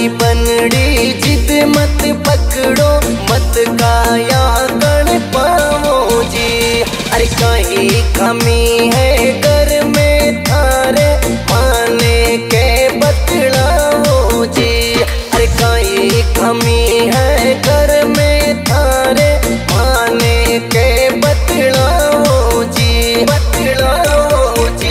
बनड़ी जिद मत पकड़ो, मत काया गण पाओ जी। अरे कहीं कमी है घर में थारे, माने के बतलाओ जी। अरे कहीं कमी है घर में थारे, माने के बतलाओ जी, बतलाओ जी।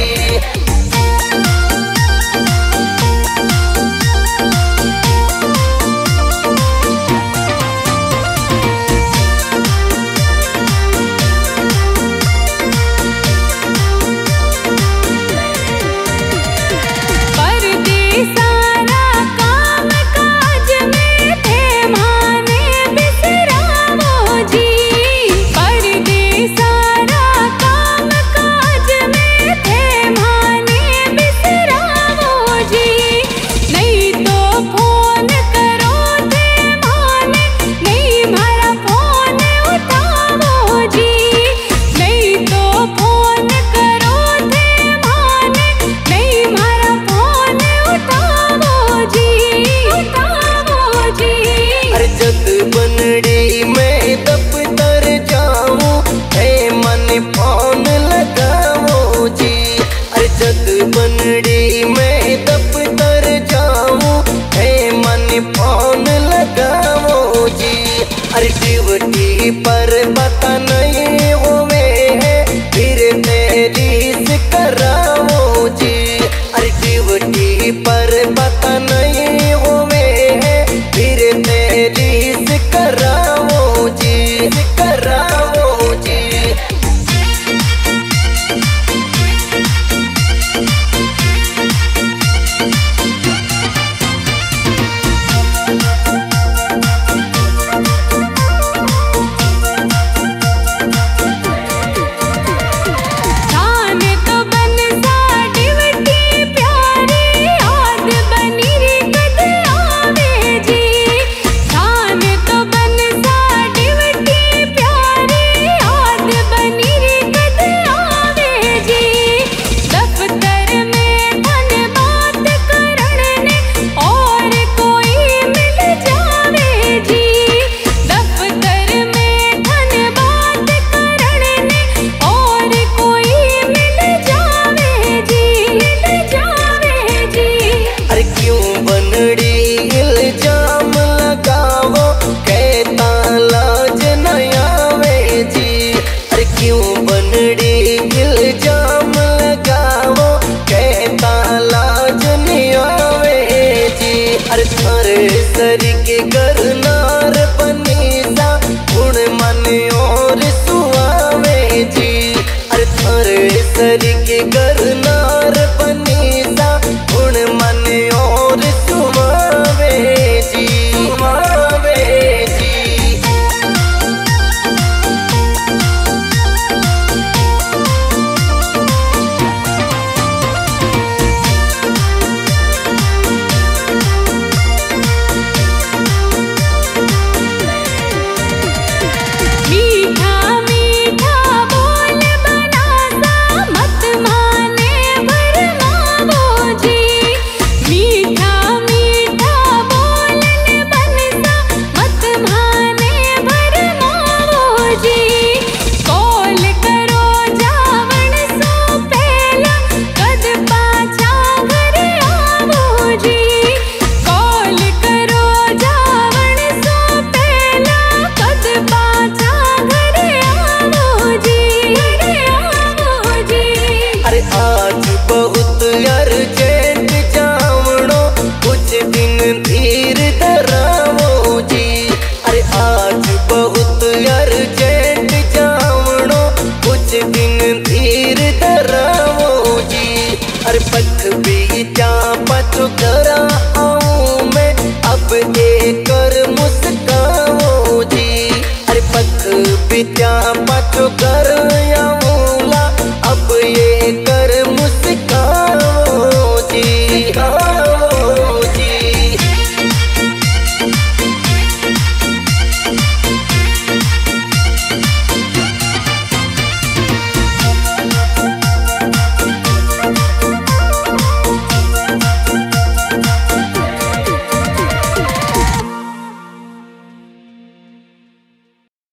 बनड़ी में दफ्तर जाऊं, है मन फोन लगाओ जी। अरे जद बनड़ी में दफ्तर जाऊं, है मन फोन लगाओ जी। अरे ड्यूटी पर पता नहीं हुए है, फिर तेरी से कराओ जी। अरे ड्यूटी पर पता नहीं हुए है, फिर तेरी कराओ जी, कराओ जी। इल्जाम लगाओ, कहता लाज न आवे जी। अरे क्यों बनड़ी इल्जाम लगाओ, कहता लाज न आवे जी। अरे थारे सर के गरनार बनीसा, गुण मन और सुआवे जी। अरे थारे सर के गरनार बनीसा, गुण मन और सुआवे जी, सुआवे जी। आज बहुत अर्जेंट जावड़ो, कुछ दिन धीर धराओ जी। अरे आज बहुत अर्जेंट जावड़ो, कुछ दिन धीर धराओ जी। अरे पख भी जा पचो करा आऊं मैं, अब एक मुस्काओ जी। अरे पख भी जा पचो कर